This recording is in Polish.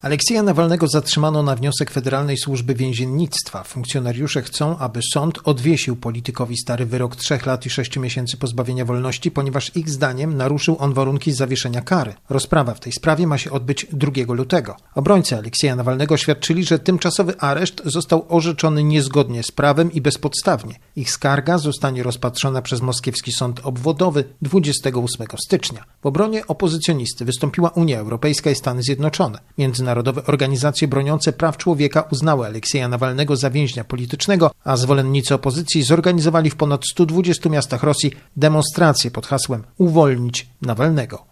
Aleksieja Nawalnego zatrzymano na wniosek Federalnej Służby Więziennictwa. Funkcjonariusze chcą, aby sąd odwiesił politykowi stary wyrok 3 lat i 6 miesięcy pozbawienia wolności, ponieważ ich zdaniem naruszył on warunki zawieszenia kary. Rozprawa w tej sprawie ma się odbyć 2 lutego. Obrońcy Aleksieja Nawalnego oświadczyli, że tymczasowy areszt został orzeczony niezgodnie z prawem i bezpodstawnie. Ich skarga zostanie rozpatrzona przez moskiewski sąd obwodowy 28 stycznia. W obronie opozycjonisty wystąpiła Unia Europejska i Stany Zjednoczone. Międzynarodowe organizacje broniące praw człowieka uznały Aleksieja Nawalnego za więźnia politycznego, a zwolennicy opozycji zorganizowali w ponad 120 miastach Rosji demonstracje pod hasłem „Uwolnić Nawalnego”.